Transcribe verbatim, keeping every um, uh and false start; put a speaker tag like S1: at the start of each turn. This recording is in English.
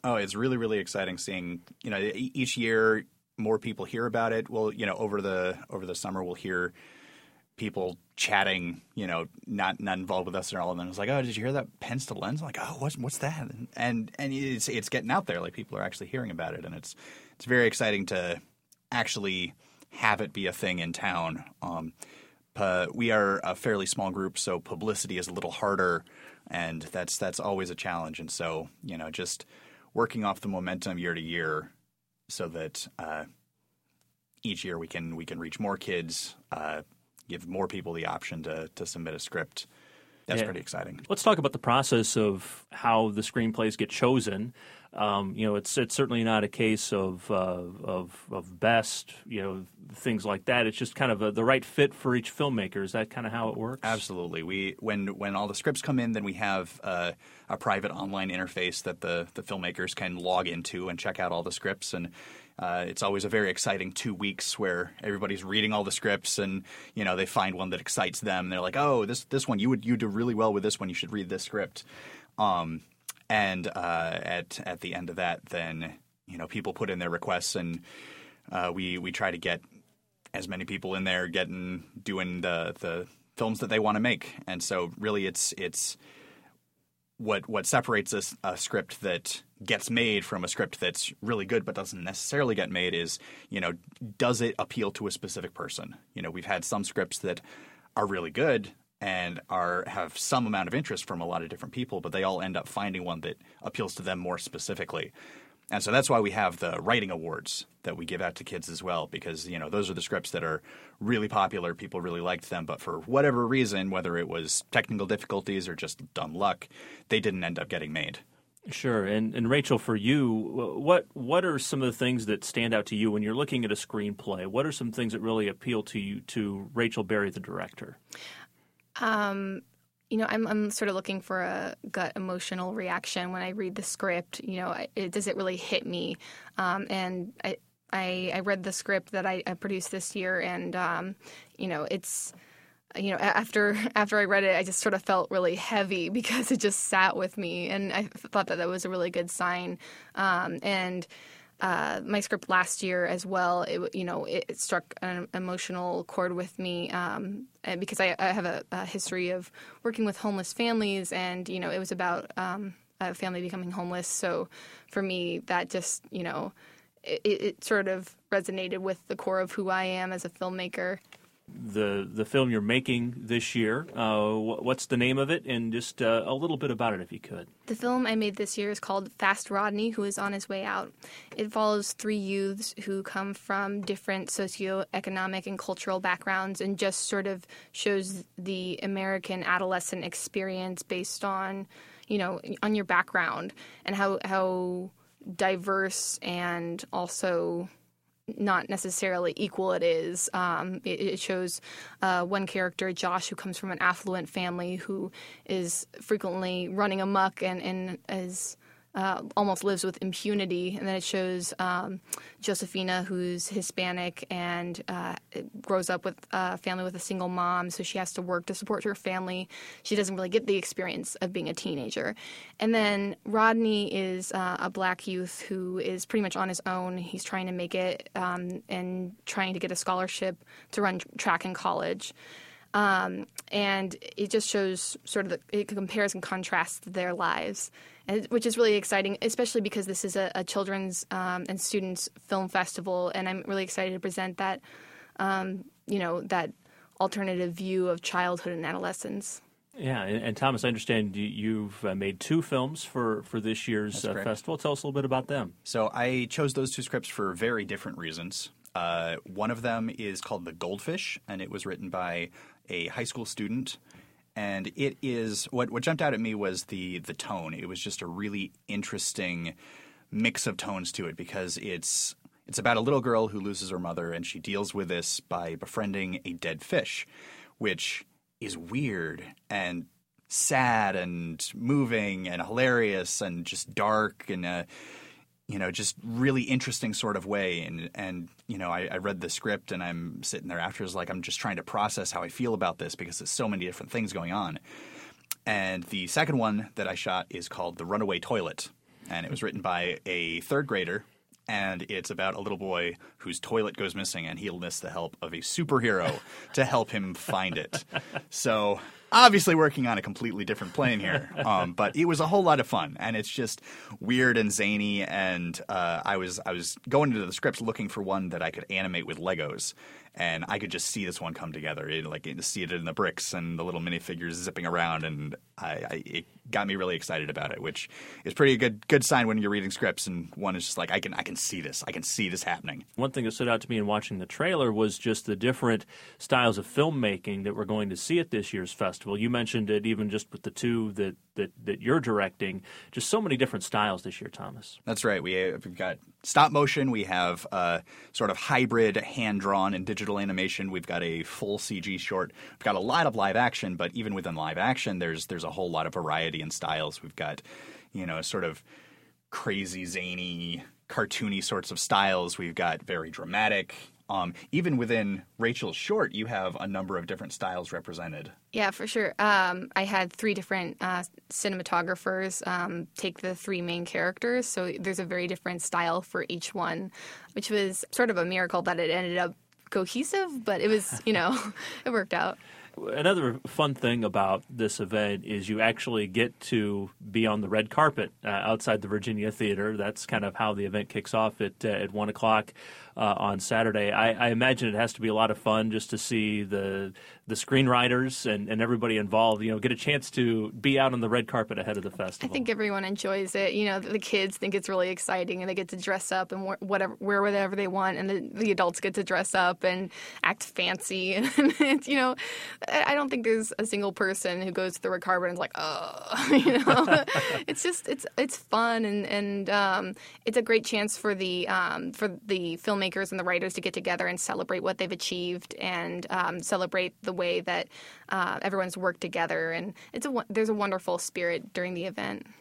S1: Oh, it's really, really exciting seeing, you know, e- each year more people hear about it. Well, you know, over the over the summer we'll hear people chatting, you know, not not involved with us at all, and then it's like, oh, did you hear that pen to lens? I'm like, oh, what's what's that? And, and and it's it's getting out there, like people are actually hearing about it, and it's it's very exciting to actually have it be a thing in town. Um, uh, we are a fairly small group, so publicity is a little harder, and that's that's always a challenge. And so, you know, just working off the momentum year to year, so that uh, each year we can we can reach more kids. Uh, give more people the option to to submit a script. That's yeah. pretty exciting.
S2: Let's talk about the process of how the screenplays get chosen. Um, you know, it's it's certainly not a case of uh, of of best, you know, things like that. It's just kind of a, the right fit for each filmmaker. Is that kind of how it works?
S1: Absolutely. We when when all the scripts come in, then we have uh, a private online interface that the the filmmakers can log into and check out all the scripts. And Uh, it's always a very exciting two weeks where everybody's reading all the scripts and, you know, they find one that excites them. They're like, oh, this this one, you would you do really well with this one. You should read this script. Um, and uh, at at the end of that, then, you know, people put in their requests and uh, we we try to get as many people in there getting doing the the films that they want to make. And so really it's it's what what separates a, a script that gets made from a script that's really good but doesn't necessarily get made is, you know, does it appeal to a specific person? You know, we've had some scripts that are really good and are have some amount of interest from a lot of different people, but they all end up finding one that appeals to them more specifically. And so that's why we have the writing awards that we give out to kids as well, because, you know, those are the scripts that are really popular. People really liked them, but for whatever reason, whether it was technical difficulties or just dumb luck, they didn't end up getting made.
S2: Sure. And, and Rachel, for you, what what are some of the things that stand out to you when you're looking at a screenplay? What are some things that really appeal to you, to Rachel Berry, the director?
S3: Um You know, I'm I'm sort of looking for a gut emotional reaction when I read the script. You know, it, does it really hit me? Um, and I, I I read the script that I, I produced this year, and um, you know, it's you know after after I read it, I just sort of felt really heavy because it just sat with me, and I thought that that was a really good sign. Um, and Uh, my script last year as well, it, you know, it, it struck an emotional chord with me um, because I, I have a, a history of working with homeless families, and, you know, it was about um, a family becoming homeless. So for me, that just, you know, it, it sort of resonated with the core of who I am as a filmmaker.
S2: The the film you're making this year, uh, what's the name of it? And just uh, a little bit about it, if you could.
S3: The film I made this year is called Fast Rodney, Who is on His Way Out. It follows three youths who come from different socioeconomic and cultural backgrounds, and just sort of shows the American adolescent experience based on, you know, on your background and how how diverse and also not necessarily equal it is. Um, it, it shows uh, one character, Josh, who comes from an affluent family who is frequently running amok and, and is uh, almost lives with impunity. And then it shows um, Josephina, who's Hispanic and uh, grows up with a family with a single mom, so she has to work to support her family. She doesn't really get the experience of being a teenager. And then Rodney is uh, a black youth who is pretty much on his own. He's trying to make it um, and trying to get a scholarship to run track in college. Um, and it just shows sort of the, it compares and contrasts their lives, and, which is really exciting, especially because this is a, a children's um, and students film festival, and I'm really excited to present that, um, you know, that alternative view of childhood and adolescence.
S2: Yeah, and, and Thomas, I understand you, you've uh, made two films for, for this year's uh, festival. Tell us a little bit about them.
S1: So I chose those two scripts for very different reasons. Uh, one of them is called The Goldfish, and it was written by a high school student. And it is what what jumped out at me was the the tone. It was just a really interesting mix of tones to it, because it's it's about a little girl who loses her mother, and she deals with this by befriending a dead fish, which is weird and sad and moving and hilarious and just dark and uh, you know, just really interesting sort of way. And, and you know, I, I read the script and I'm sitting there afterwards like I'm just trying to process how I feel about this, because there's so many different things going on. And the second one that I shot is called The Runaway Toilet. and it was written by a third grader. And it's about a little boy whose toilet goes missing, and he'll enlist the help of a superhero to help him find it. So obviously working on a completely different plane here. Um, but it was a whole lot of fun, and it's just weird and zany. And uh, I was I was going into the script looking for one that I could animate with Legos. And I could just see this one come together, it, like see it in the bricks and the little minifigures zipping around, and I, I, it got me really excited about it, which is pretty good good sign when you're reading scripts and one is just like I can I can see this, I can see this happening.
S2: One thing that stood out to me in watching the trailer was just the different styles of filmmaking that we're going to see at this year's festival. You mentioned it even just with the two that that, that you're directing. Just so many different styles this year, Thomas.
S1: That's right. We, we've got stop motion. We have uh, sort of hybrid hand-drawn and digital animation. We've got a full C G short. We've got a lot of live action, but even within live action, there's there's a whole lot of variety in styles. We've got, you know, sort of crazy, zany, cartoony sorts of styles. We've got very dramatic. Um, even within Rachel's short, you have a number of different styles represented.
S3: Yeah, for sure. Um, I had three different uh, cinematographers um, take the three main characters, so there's a very different style for each one, which was sort of a miracle that it ended up cohesive, but it was, you know, it worked out.
S2: Another fun thing about this event is you actually get to be on the red carpet uh, outside the Virginia Theater. That's kind of how the event kicks off at uh, at one o'clock uh, on Saturday. I, I imagine it has to be a lot of fun just to see the the screenwriters and, and everybody involved, you know, get a chance to be out on the red carpet ahead of the festival.
S3: I think everyone enjoys it. You know, the kids think it's really exciting, and they get to dress up and wear whatever, wear whatever they want, and the, the adults get to dress up and act fancy. And it's, you know, I don't think there's a single person who goes to the red carpet and is like, oh, you know. It's just it's it's fun, and and um, it's a great chance for the um, for the filmmakers and the writers to get together and celebrate what they've achieved, and um, celebrate the way that uh, everyone's worked together. And it's a there's a wonderful spirit during the event.